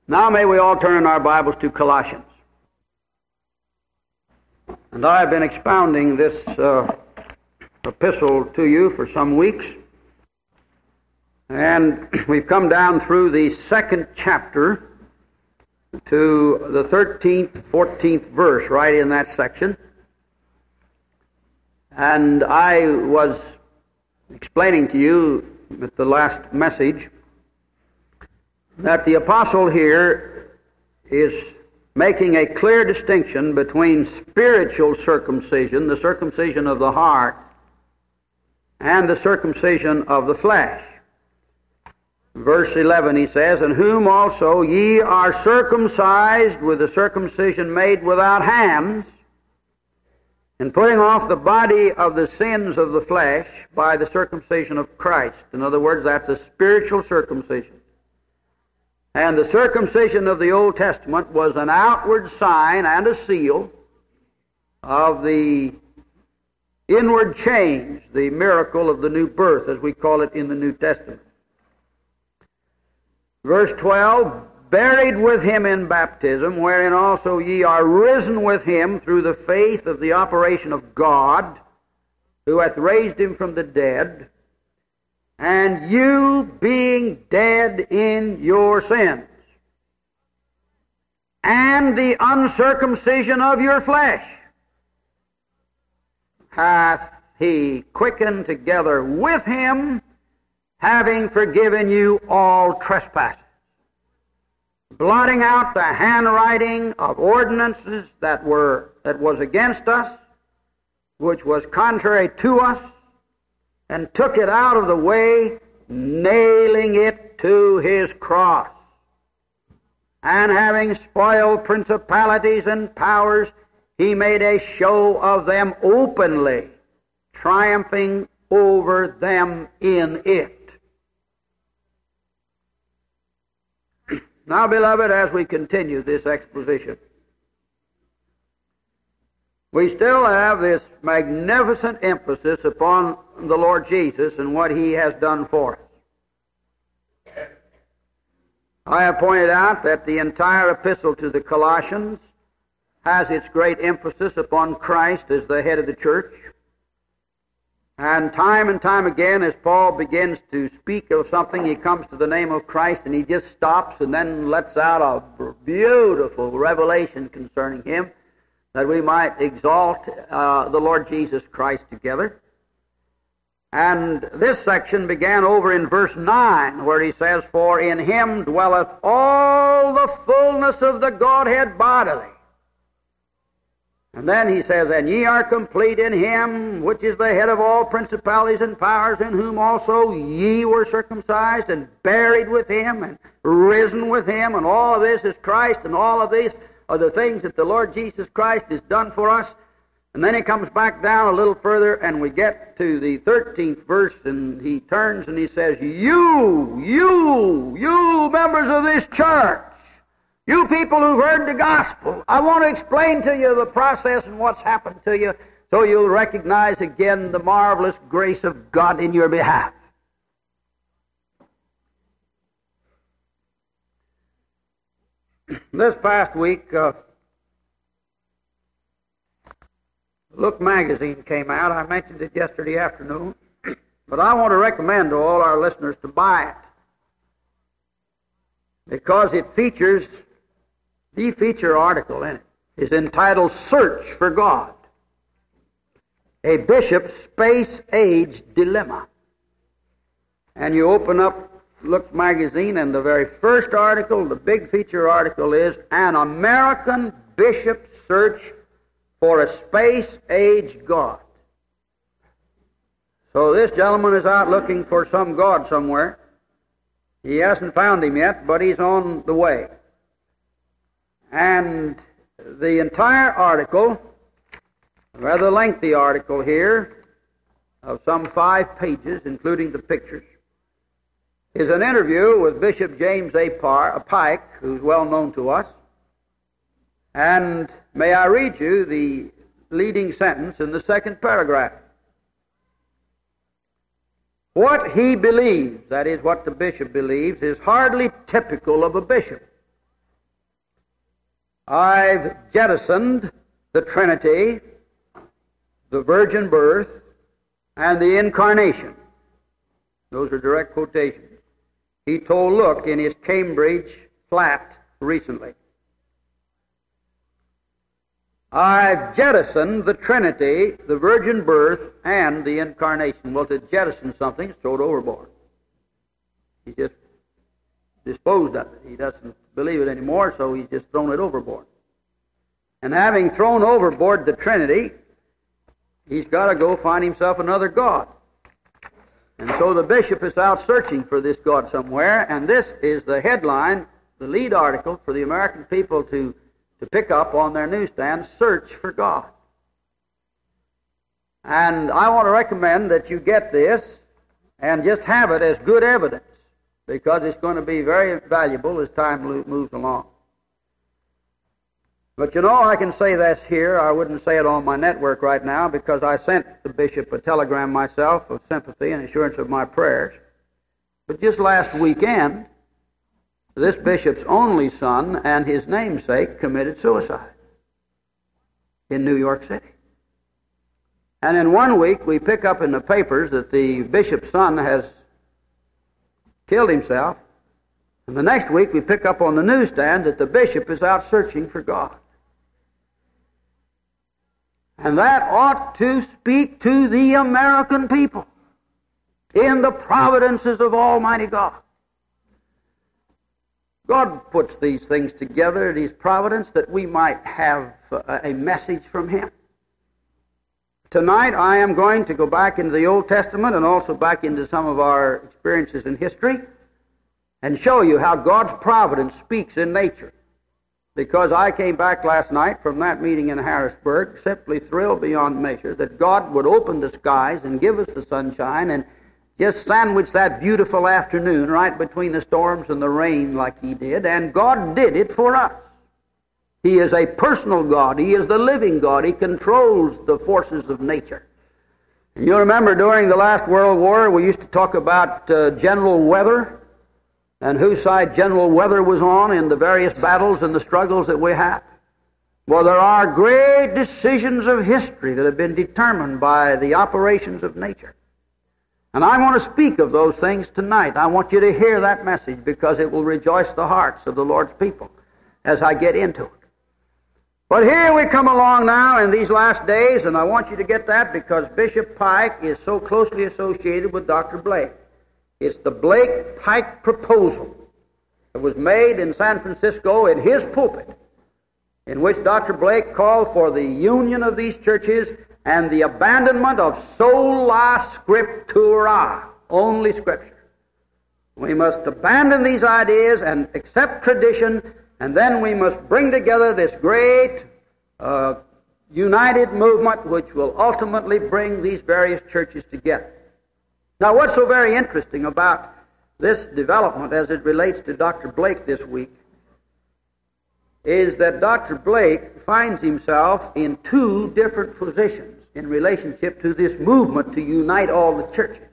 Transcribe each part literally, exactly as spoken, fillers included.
Now may we all turn in our Bibles to Colossians. And I have been expounding this uh, epistle to you for some weeks. And we've come down through the second chapter to the thirteenth, fourteenth verse, right in that section. And I was explaining to you at the last message that the apostle here is making a clear distinction between spiritual circumcision, the circumcision of the heart, and the circumcision of the flesh. Verse eleven, he says, "In whom also ye are circumcised with the circumcision made without hands, and putting off the body of the sins of the flesh by the circumcision of Christ." In other words, that's a spiritual circumcision. And the circumcision of the Old Testament was an outward sign and a seal of the inward change, the miracle of the new birth, as we call it in the New Testament. Verse twelve, "Buried with him in baptism, wherein also ye are risen with him through the faith of the operation of God, who hath raised him from the dead, and you being dead in your sins, and the uncircumcision of your flesh, hath he quickened together with him, having forgiven you all trespasses, blotting out the handwriting of ordinances that were that was against us, which was contrary to us, and took it out of the way, nailing it to his cross. And having spoiled principalities and powers, he made a show of them openly, triumphing over them in it." Now, beloved, as we continue this exposition, we still have this magnificent emphasis upon the Lord Jesus and what He has done for us. I have pointed out that the entire epistle to the Colossians has its great emphasis upon Christ as the head of the church. And time and time again, as Paul begins to speak of something, he comes to the name of Christ and he just stops and then lets out a beautiful revelation concerning Him, that we might exalt uh, the Lord Jesus Christ together. And this section began over in verse nine, where he says, "For in Him dwelleth all the fullness of the Godhead bodily." And then he says, "And ye are complete in Him, which is the head of all principalities and powers, in whom also ye were circumcised, and buried with Him, and risen with Him." And all of this is Christ, and all of these are the things that the Lord Jesus Christ has done for us. And then he comes back down a little further, and we get to the thirteenth verse, and he turns and he says, You, you, you members of this church, you people who've heard the gospel, I want to explain to you the process and what's happened to you, so you'll recognize again the marvelous grace of God in your behalf. This past week, uh, Look magazine came out. I mentioned it yesterday afternoon, but I want to recommend to all our listeners to buy it, because it features, the feature article in it is entitled "Search for God, a Bishop's Space-Age Dilemma." And you open up Look magazine, and the very first article, the big feature article, is "An American Bishop's Search for a Space-Age God." So this gentleman is out looking for some God somewhere. He hasn't found Him yet, but he's on the way. And the entire article, a rather lengthy article here, of some five pages, including the pictures, is an interview with Bishop James A. Pike, who's well known to us. And may I read you the leading sentence in the second paragraph. What he believes, that is, what the bishop believes, is hardly typical of a bishop. I've jettisoned the Trinity, the virgin birth, and the incarnation. Those are direct quotations. He told Look in his Cambridge flat recently. I've jettisoned the Trinity, the virgin birth, and the incarnation. Well, to jettison something is throw it overboard. He just disposed of it. He doesn't believe it anymore, so he's just thrown it overboard. And having thrown overboard the Trinity, he's got to go find himself another God. And so the bishop is out searching for this God somewhere, and this is the headline, the lead article for the American people to, to pick up on their newsstand, Search for God. And I want to recommend that you get this and just have it as good evidence, because it's going to be very valuable as time moves along. But you know, I can say this here. I wouldn't say it on my network right now, because I sent the bishop a telegram myself of sympathy and assurance of my prayers. But just last weekend, this bishop's only son and his namesake committed suicide in New York City. And in one week, we pick up in the papers that the bishop's son has killed himself. And the next week, we pick up on the newsstand that the bishop is out searching for God. And that ought to speak to the American people in the providences of Almighty God. God puts these things together, these providence, that we might have a message from Him. Tonight I am going to go back into the Old Testament and also back into some of our experiences in history and show you how God's providence speaks in nature. Because I came back last night from that meeting in Harrisburg simply thrilled beyond measure that God would open the skies and give us the sunshine and just sandwich that beautiful afternoon right between the storms and the rain like He did, and God did it for us. He is a personal God. He is the living God. He controls the forces of nature. And you remember during the last World War, we used to talk about uh, general weather and whose side general weather was on in the various battles and the struggles that we had. Well, there are great decisions of history that have been determined by the operations of nature. And I want to speak of those things tonight. I want you to hear that message, because it will rejoice the hearts of the Lord's people as I get into it. But here we come along now in these last days, and I want you to get that because Bishop Pike is so closely associated with Doctor Blake. It's the Blake-Pike proposal that was made in San Francisco in his pulpit, in which Doctor Blake called for the union of these churches and the abandonment of sola scriptura, only Scripture. We must abandon these ideas and accept tradition, and then we must bring together this great uh, united movement which will ultimately bring these various churches together. Now, what's so very interesting about this development as it relates to Doctor Blake this week is that Doctor Blake finds himself in two different positions in relationship to this movement to unite all the churches.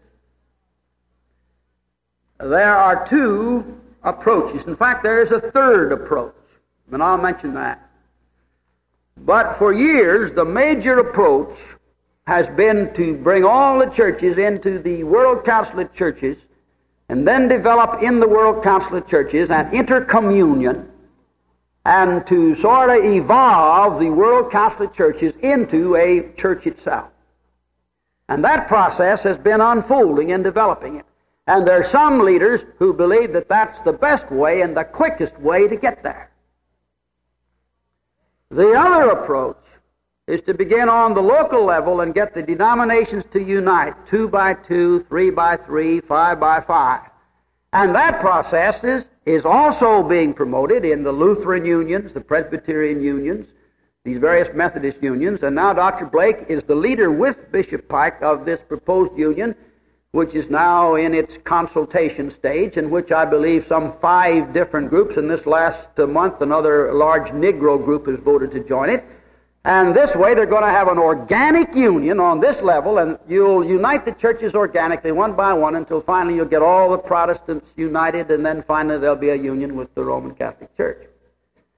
There are two approaches. In fact, there is a third approach, and I'll mention that. But for years, the major approach has been to bring all the churches into the World Council of Churches and then develop in the World Council of Churches an intercommunion and to sort of evolve the World Council of Churches into a church itself. And that process has been unfolding and developing it. And there are some leaders who believe that that's the best way and the quickest way to get there. The other approach is to begin on the local level and get the denominations to unite, two by two, three by three, five by five. And that process is, is also being promoted in the Lutheran unions, the Presbyterian unions, these various Methodist unions, and now Doctor Blake is the leader with Bishop Pike of this proposed union, which is now in its consultation stage, in which I believe some five different groups, in this last month another large Negro group has voted to join it. And this way they're going to have an organic union on this level, and you'll unite the churches organically one by one until finally you'll get all the Protestants united, and then finally there'll be a union with the Roman Catholic Church.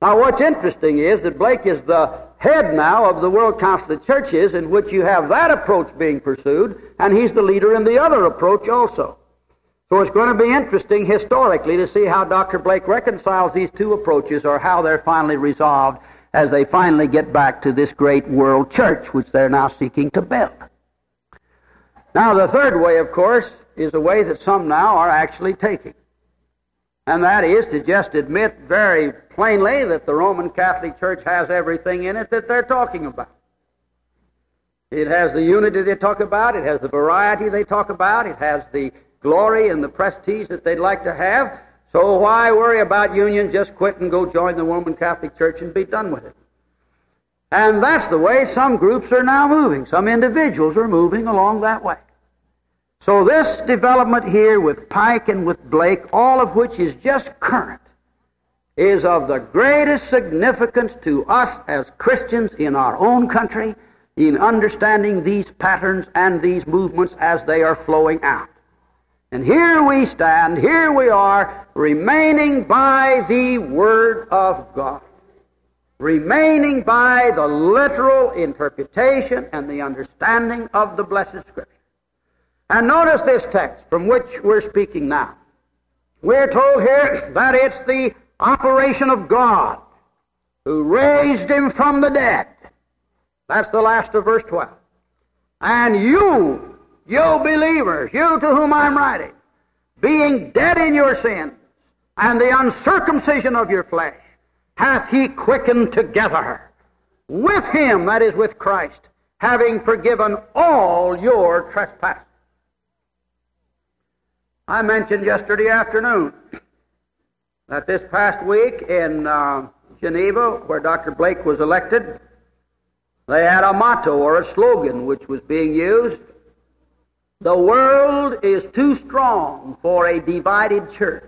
Now, what's interesting is that Blake is the head now of the World Council of Churches, in which you have that approach being pursued, and he's the leader in the other approach also. So it's going to be interesting historically to see how Doctor Blake reconciles these two approaches, or how they're finally resolved as they finally get back to this great world church, which they're now seeking to build. Now, the third way, of course, is a way that some now are actually taking. And that is to just admit very plainly that the Roman Catholic Church has everything in it that they're talking about. It has the unity they talk about, it has the variety they talk about, it has the glory and the prestige that they'd like to have. So why worry about union? Just quit and go join the Roman Catholic Church and be done with it. And that's the way some groups are now moving. Some individuals are moving along that way. So this development here with Pike and with Blake, all of which is just current, is of the greatest significance to us as Christians in our own country in understanding these patterns and these movements as they are flowing out. And here we stand, here we are, remaining by the Word of God, remaining by the literal interpretation and the understanding of the blessed Scripture. And notice this text from which we're speaking now. We're told here that it's the operation of God who raised him from the dead. That's the last of verse twelve. And you, you believers, you to whom I'm writing, being dead in your sins and the uncircumcision of your flesh, hath he quickened together with him, that is, with Christ, having forgiven all your trespasses. I mentioned yesterday afternoon that this past week in uh, Geneva, where Doctor Blake was elected, they had a motto or a slogan which was being used: the world is too strong for a divided church.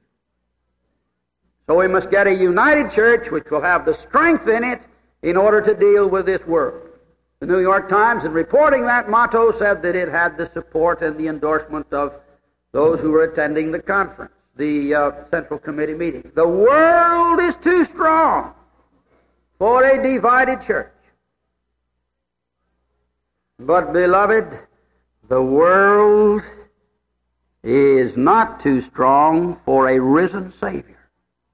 So we must get a united church which will have the strength in it in order to deal with this world. The New York Times, in reporting that motto, said that it had the support and the endorsement of those who were attending the conference, the uh, Central Committee meeting. The world is too strong for a divided church. But, beloved, the world is not too strong for a risen Savior.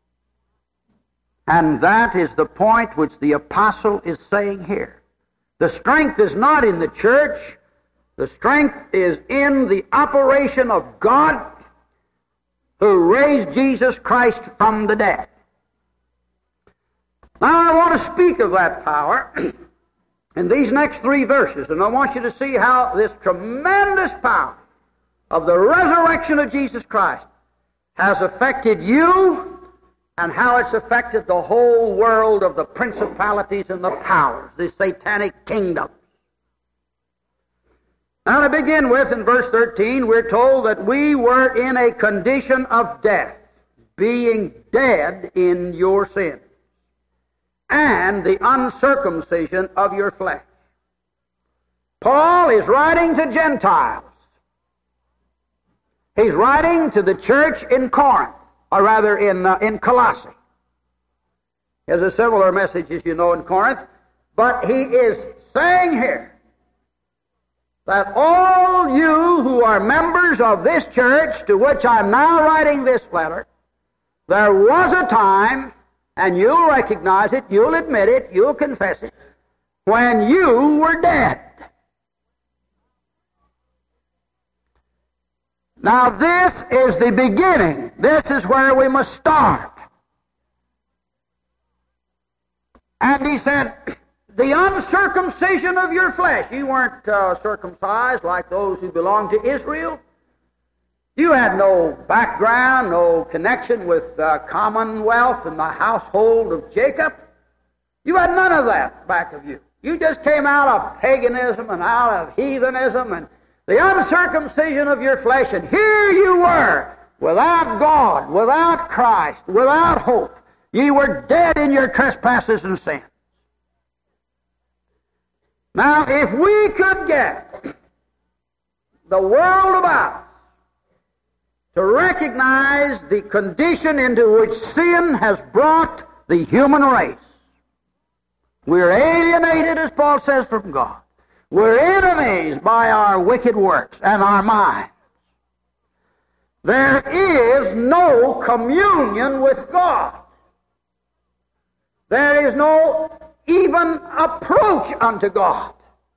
And that is the point which the apostle is saying here. The strength is not in the church. The strength is in the operation of God who raised Jesus Christ from the dead. Now I want to speak of that power in these next three verses, and I want you to see how this tremendous power of the resurrection of Jesus Christ has affected you and how it's affected the whole world of the principalities and the powers, the satanic kingdom. Now to begin with, in verse thirteen, we're told that we were in a condition of death, being dead in your sins, and the uncircumcision of your flesh. Paul is writing to Gentiles. He's writing to the church in Corinth, or rather in, uh, in Colossae. There's a similar message, as you know, in Corinth, but he is saying here that all you who are members of this church to which I'm now writing this letter, there was a time, and you'll recognize it, you'll admit it, you'll confess it, when you were dead. Now this is the beginning. This is where we must start. And he said, the uncircumcision of your flesh. You weren't uh, circumcised like those who belonged to Israel. You had no background, no connection with the commonwealth and the household of Jacob. You had none of that back of you. You just came out of paganism and out of heathenism and the uncircumcision of your flesh, and here you were, without God, without Christ, without hope. Ye were dead in your trespasses and sins. Now, if we could get the world about us to recognize the condition into which sin has brought the human race. We're alienated, as Paul says, from God. We're enemies by our wicked works and our minds. There is no communion with God. There is no even approach unto God.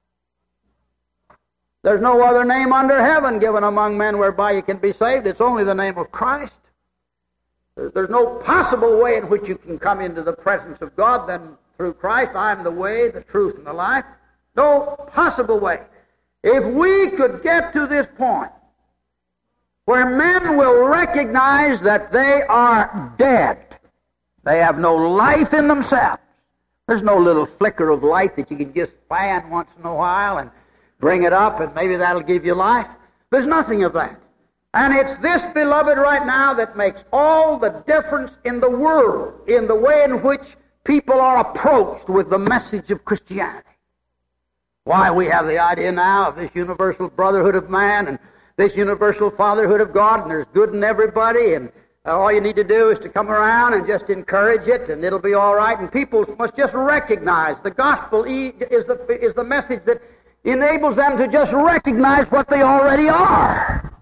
There's no other name under heaven given among men whereby you can be saved. It's only the name of Christ. There's no possible way in which you can come into the presence of God than through Christ. I'm the way, the truth, and the life. No possible way. If we could get to this point where men will recognize that they are dead, they have no life in themselves. There's no little flicker of light that you can just fan once in a while and bring it up and maybe that'll give you life. There's nothing of that. And it's this, beloved, right now that makes all the difference in the world, in the way in which people are approached with the message of Christianity. Why we have the idea now of this universal brotherhood of man and this universal fatherhood of God, and there's good in everybody, and all you need to do is to come around and just encourage it, and it'll be all right. And people must just recognize the gospel is the, is the message that enables them to just recognize what they already are.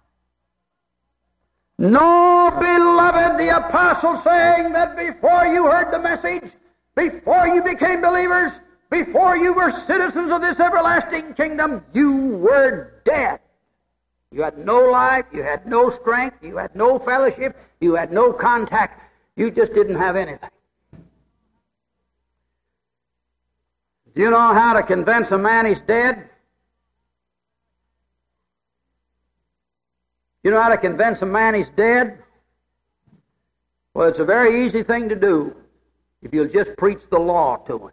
No, beloved, the apostle saying that before you heard the message, before you became believers, before you were citizens of this everlasting kingdom, you were dead. You had no life, you had no strength, you had no fellowship, you had no contact, you just didn't have anything. Do you know how to convince a man he's dead? You know how to convince a man he's dead? Well, it's a very easy thing to do if you'll just preach the law to him.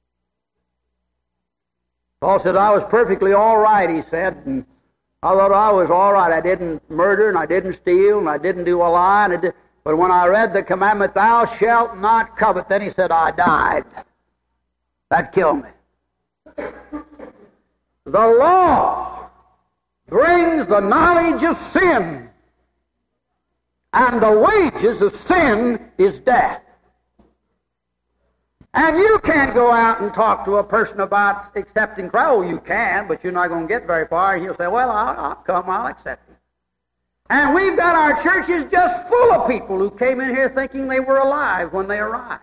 Paul said, I was perfectly all right, he said, and I thought I was all right. I didn't murder, and I didn't steal, and I didn't do a lie. And I did, but when I read the commandment, thou shalt not covet, then he said, I died. That killed me. The law brings the knowledge of sin, and the wages of sin is death. And you can't go out and talk to a person about accepting Christ. Oh, you can, but you're not going to get very far. And he'll say, well, I'll, I'll come, I'll accept you. And we've got our churches just full of people who came in here thinking they were alive when they arrived.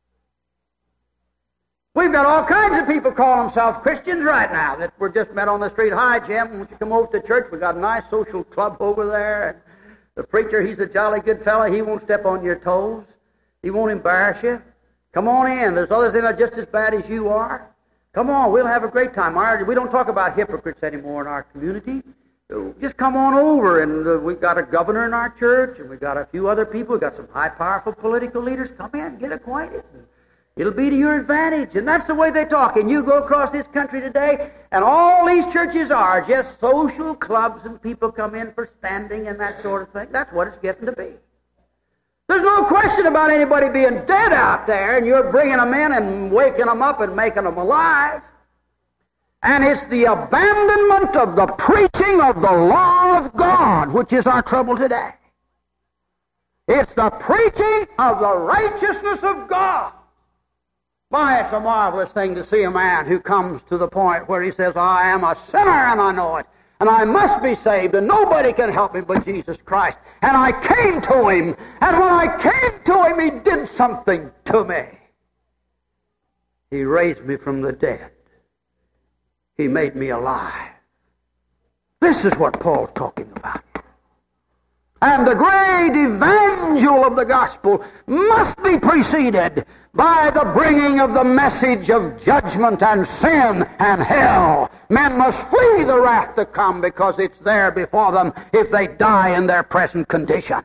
We've got all kinds of people call themselves Christians right now that were just met on the street. Hi, Jim, won't you come over to church? We've got a nice social club over there. And the preacher, he's a jolly good fellow. He won't step on your toes. He won't embarrass you. Come on in. There's others that are just as bad as you are. Come on, we'll have a great time. Our, we don't talk about hypocrites anymore in our community. So just come on over, and uh, we've got a governor in our church, and we've got a few other people. We've got some high, powerful political leaders. Come in, get acquainted. It'll be to your advantage. And that's the way they talk. And you go across this country today, and all these churches are just social clubs, and people come in for standing and that sort of thing. That's what it's getting to be. There's no question about anybody being dead out there, and you're bringing them in and waking them up and making them alive. And it's the abandonment of the preaching of the law of God, which is our trouble today. It's the preaching of the righteousness of God. Why, it's a marvelous thing to see a man who comes to the point where he says, I am a sinner and I know it. And I must be saved, and nobody can help me but Jesus Christ. And I came to him, and when I came to him, he did something to me. He raised me from the dead. He made me alive. This is what Paul's talking about. And the great evangel of the gospel must be preceded by the bringing of the message of judgment and sin and hell. Men must flee the wrath to come because it's there before them if they die in their present condition.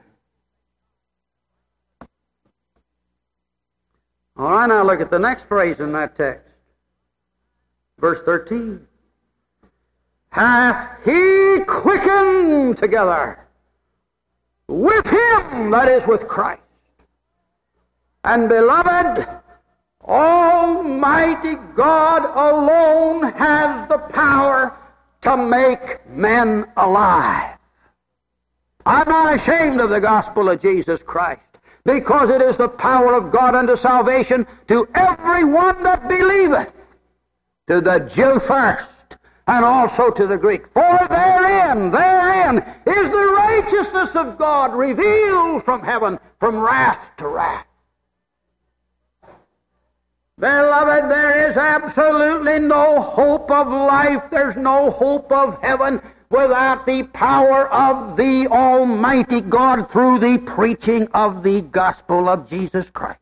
All right, now look at the next phrase in that text. Verse thirteen. Hath he quickened together with him, that is, with Christ. And beloved, Almighty God alone has the power to make men alive. I'm not ashamed of the gospel of Jesus Christ. because it is the power of God unto salvation to every one that believeth, to the Jew first, and also to the Greek. For therein, therein is the righteousness of God revealed from heaven, from wrath to wrath. Beloved, there is absolutely no hope of life. There's no hope of heaven without the power of the Almighty God through the preaching of the gospel of Jesus Christ.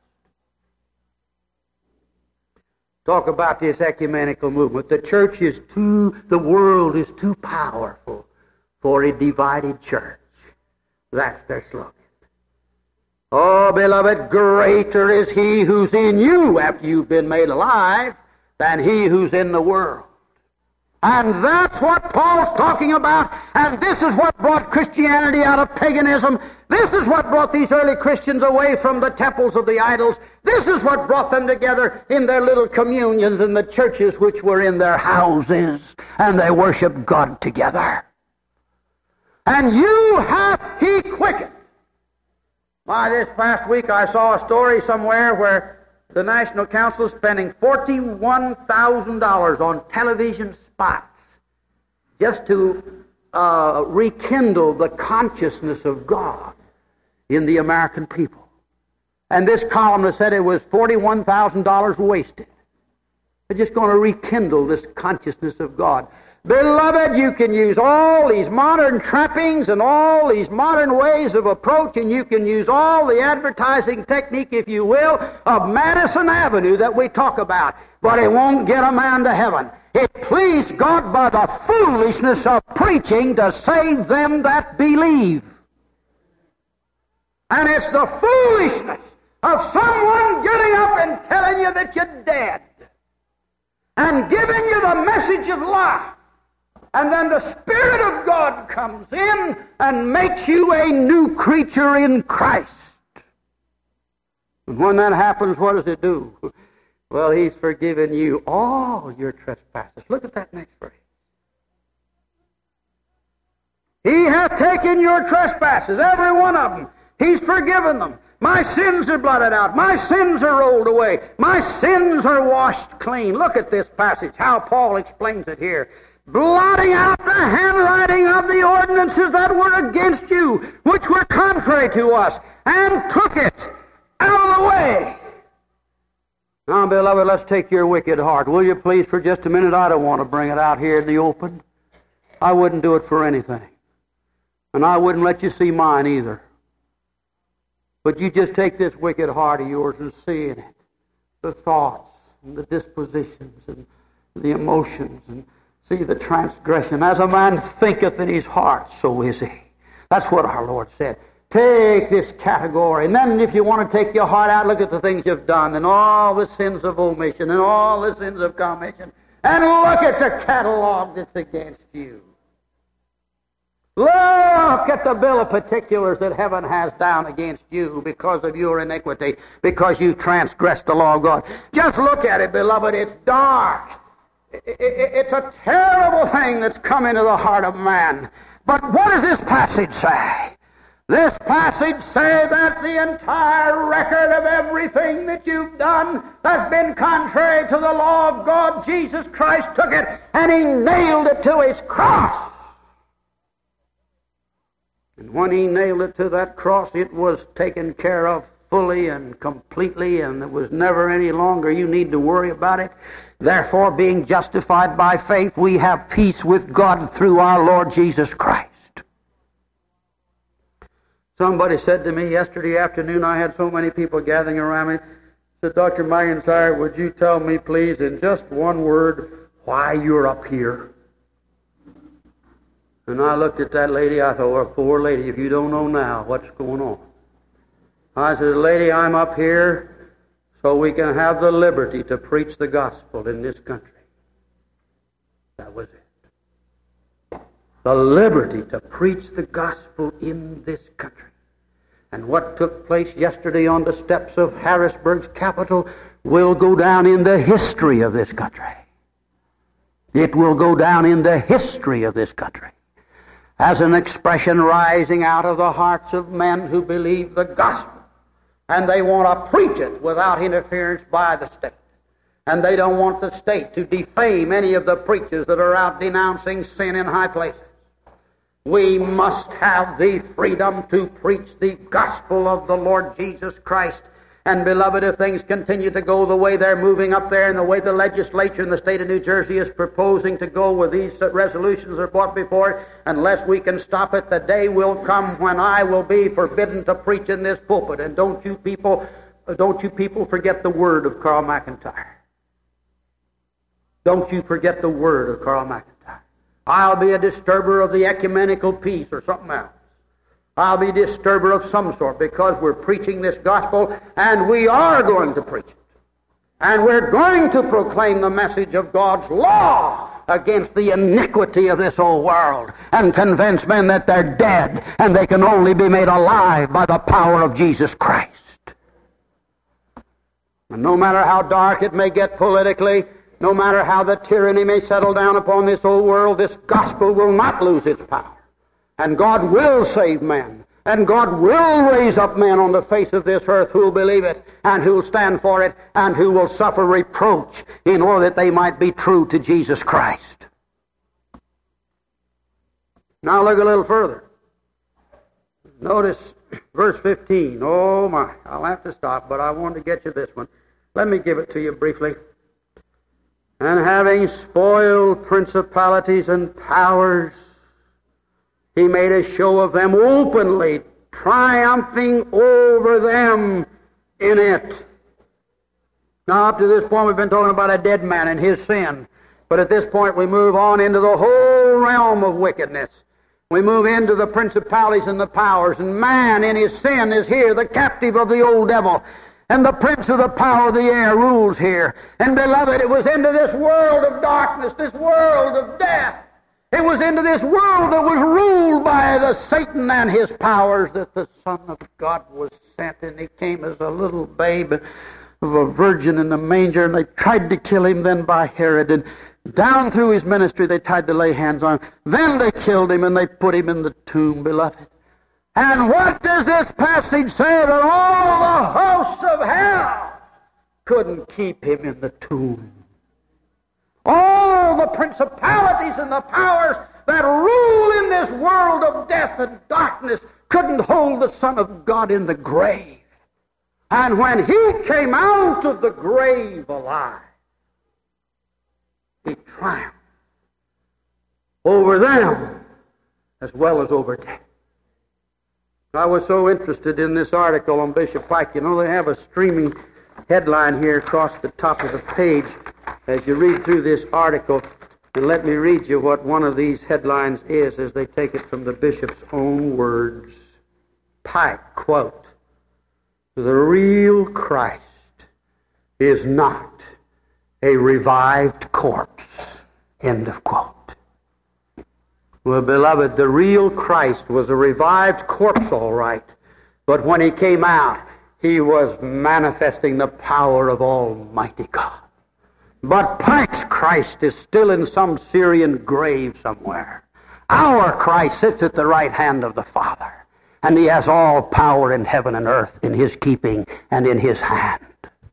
Talk about this ecumenical movement. The church is too, the world is too powerful for a divided church. That's their slogan. Oh, beloved, greater is he who's in you after you've been made alive than he who's in the world. And that's what Paul's talking about, and this is what brought Christianity out of paganism. This is what brought these early Christians away from the temples of the idols. This is what brought them together in their little communions in the churches which were in their houses, and they worshiped God together. And you hath he quickened. Why, this past week I saw a story somewhere where the National Council is spending forty-one thousand dollars on television spots just to uh, rekindle the consciousness of God in the American people. And this columnist said it was forty-one thousand dollars wasted. They're just going to rekindle this consciousness of God. Beloved, you can use all these modern trappings and all these modern ways of approach, and you can use all the advertising technique, if you will, of Madison Avenue that we talk about, but it won't get a man to heaven. It pleased God by the foolishness of preaching to save them that believe. And it's the foolishness of someone getting up and telling you that you're dead and giving you the message of life. And then the Spirit of God comes in and makes you a new creature in Christ. And when that happens, what does it do? Well, He's forgiven you all your trespasses. Look at that next verse. He hath taken your trespasses, every one of them. He's forgiven them. My sins are blotted out. My sins are rolled away. My sins are washed clean. Look at this passage, how Paul explains it here. Blotting out the handwriting of the ordinances that were against you, which were contrary to us, and took it out of the way. Now, beloved, let's take your wicked heart. Will you please, for just a minute? I don't want to bring it out here in the open. I wouldn't do it for anything. And I wouldn't let you see mine either. But you just take this wicked heart of yours and see in it the thoughts and the dispositions and the emotions, and see the transgression. As a man thinketh in his heart, so is he. That's what our Lord said. Take this category, and then if you want to take your heart out, look at the things you've done, and all the sins of omission, and all the sins of commission, and look at the catalog that's against you. Look at the bill of particulars that heaven has down against you because of your iniquity, because you transgressed the law of God. Just look at it, beloved. It's dark. It's a terrible thing that's come into the heart of man. But what does this passage say? This passage says that the entire record of everything that you've done that's been contrary to the law of God, Jesus Christ took it and He nailed it to His cross. And when He nailed it to that cross, it was taken care of fully and completely, and there was never any longer you need to worry about it. Therefore, being justified by faith, we have peace with God through our Lord Jesus Christ. Somebody said to me yesterday afternoon, I had so many people gathering around me, said, Doctor McIntyre, would you tell me, please, in just one word, why you're up here? And I looked at that lady, I thought, well, poor lady, if you don't know now, what's going on? I said, lady, I'm up here so we can have the liberty to preach the gospel in this country. That was it. The liberty to preach the gospel in this country. And what took place yesterday on the steps of Harrisburg's Capitol will go down in the history of this country. It will go down in the history of this country as an expression rising out of the hearts of men who believe the gospel And they want to preach it without interference by the state. And they don't want the state to defame any of the preachers that are out denouncing sin in high places. We must have the freedom to preach the gospel of the Lord Jesus Christ. And beloved, if things continue to go the way they're moving up there and the way the legislature in the state of New Jersey is proposing to go with these resolutions are brought before it, unless we can stop it, the day will come when I will be forbidden to preach in this pulpit. And don't you people, don't you people forget the word of Carl McIntyre. Don't you forget the word of Carl McIntyre. I'll be a disturber of the ecumenical peace or something else. I'll be a disturber of some sort because we're preaching this gospel, and we are going to preach it. And we're going to proclaim the message of God's law against the iniquity of this old world and convince men that they're dead and they can only be made alive by the power of Jesus Christ. And no matter how dark it may get politically, no matter how the tyranny may settle down upon this old world, this gospel will not lose its power. And God will save men. And God will raise up men on the face of this earth who will believe it and who will stand for it and who will suffer reproach in order that they might be true to Jesus Christ. Now look a little further. Notice verse fifteen. Oh my, I'll have to stop, but I wanted to get you this one. Let me give it to you briefly. And having spoiled principalities and powers, he made a show of them openly, triumphing over them in it. Now, up to this point, we've been talking about a dead man and his sin. But at this point, we move on into the whole realm of wickedness. We move into the principalities and the powers. And man in his sin is here, the captive of the old devil. And the prince of the power of the air rules here. And beloved, it was into this world of darkness, this world of death. It was into this world that was ruled by the Satan and his powers that the Son of God was sent. And he came as a little babe of a virgin in the manger. And they tried to kill him then by Herod. And down through his ministry they tried to lay hands on him. Then they killed him and they put him in the tomb, beloved. And what does this passage say? That all the hosts of hell couldn't keep him in the tomb. All the principalities and the powers that rule in this world of death and darkness couldn't hold the Son of God in the grave. And when he came out of the grave alive, he triumphed over them as well as over death. I was so interested in this article on Bishop Pike. You know, they have a streaming headline here across the top of the page as you read through this article. And let me read you what one of these headlines is as they take it from the bishop's own words. Pike, quote, "The real Christ is not a revived corpse," end of quote. Well, beloved, the real Christ was a revived corpse, all right. But when he came out, he was manifesting the power of Almighty God. But Pike's Christ is still in some Syrian grave somewhere. Our Christ sits at the right hand of the Father, and he has all power in heaven and earth in his keeping and in his hand.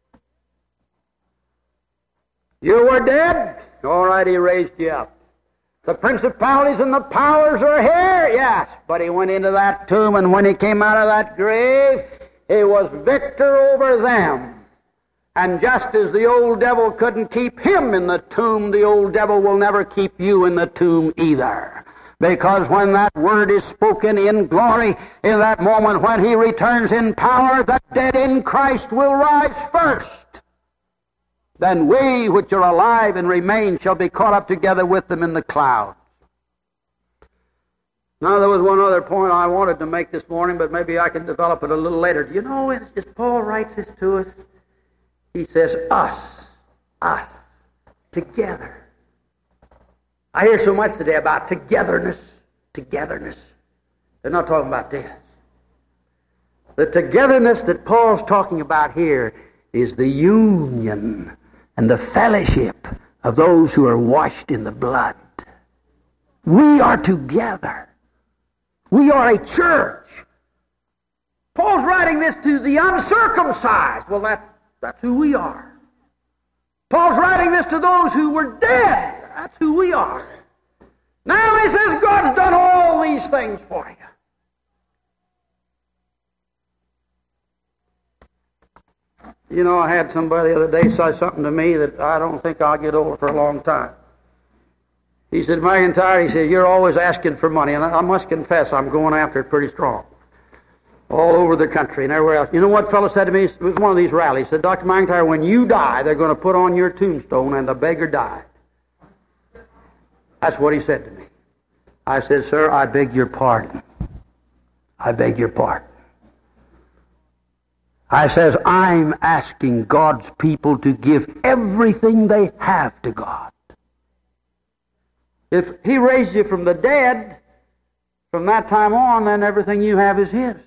You were dead? All right, he raised you up. The principalities and the powers are here, yes. But he went into that tomb, and when he came out of that grave, he was victor over them. And just as the old devil couldn't keep him in the tomb, the old devil will never keep you in the tomb either. Because when that word is spoken in glory, in that moment when he returns in power, the dead in Christ will rise first. Then we which are alive and remain shall be caught up together with them in the clouds. Now, there was one other point I wanted to make this morning, but maybe I can develop it a little later. Do you know, as Paul writes this to us, he says, us, us, together. I hear so much today about togetherness, togetherness. They're not talking about this. The togetherness that Paul's talking about here is the union and the fellowship of those who are washed in the blood. We are together. We are a church. Paul's writing this to the uncircumcised. Well, that, that's who we are. Paul's writing this to those who were dead. That's who we are. Now he says, God's done all these things for you. You know, I had somebody the other day say something to me that I don't think I'll get over for a long time. He said, McIntyre, he said, you're always asking for money. And I must confess, I'm going after it pretty strong. All over the country and everywhere else. You know what fellow said to me? It was one of these rallies. He said, Doctor McIntyre, when you die, they're going to put on your tombstone, and the beggar died. That's what he said to me. I said, sir, I beg your pardon. I beg your pardon. I says, I'm asking God's people to give everything they have to God. If He raised you from the dead, from that time on, then everything you have is His.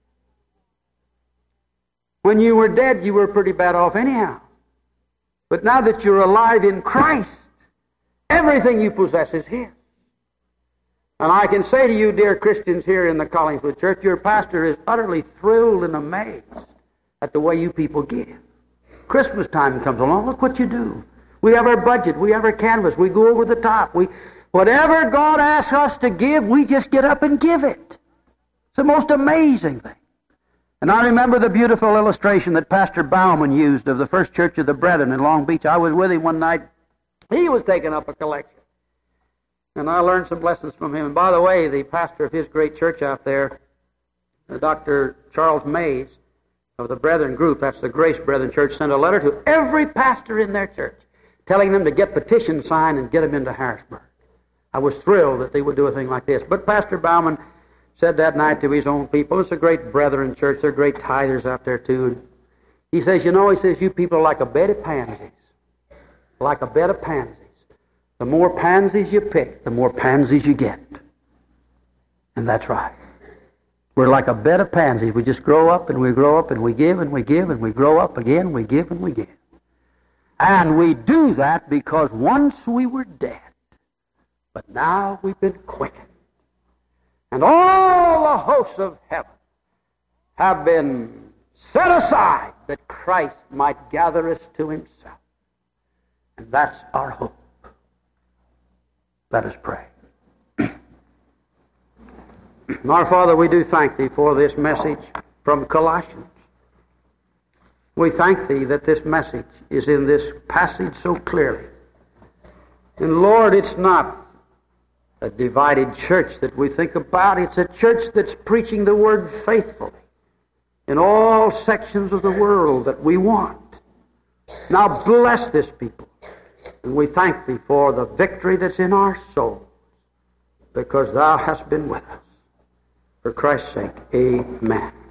When you were dead, you were pretty bad off anyhow. But now that you're alive in Christ, everything you possess is His. And I can say to you, dear Christians here in the Collingswood Church, your pastor is utterly thrilled and amazed at the way you people give. Christmas time comes along, look what you do. We have our budget, we have our canvas, we go over the top. We, whatever God asks us to give, we just get up and give it. It's the most amazing thing. And I remember the beautiful illustration that Pastor Bauman used of the First Church of the Brethren in Long Beach. I was with him one night. He was taking up a collection. And I learned some lessons from him. And by the way, the pastor of his great church out there, Doctor Charles Mays, of the Brethren group, that's the Grace Brethren Church, sent a letter to every pastor in their church, telling them to get petitions signed and get them into Harrisburg. I was thrilled that they would do a thing like this. But Pastor Bauman said that night to his own people, it's a great Brethren church, they're great tithers out there too. And he says, you know, he says, you people are like a bed of pansies. Like a bed of pansies. The more pansies you pick, the more pansies you get. And that's right. We're like a bed of pansies. We just grow up and we grow up and we give and we give and we grow up again, we give and we give. And we do that because once we were dead, but now we've been quickened. And all the hosts of heaven have been set aside that Christ might gather us to Himself. And that's our hope. Let us pray. Our Father, we do thank Thee for this message from Colossians. We thank Thee that this message is in this passage so clearly. And Lord, it's not a divided church that we think about. It's a church that's preaching the Word faithfully in all sections of the world that we want. Now bless this people. And we thank Thee for the victory that's in our souls, because Thou hast been with us. For Christ's sake, amen.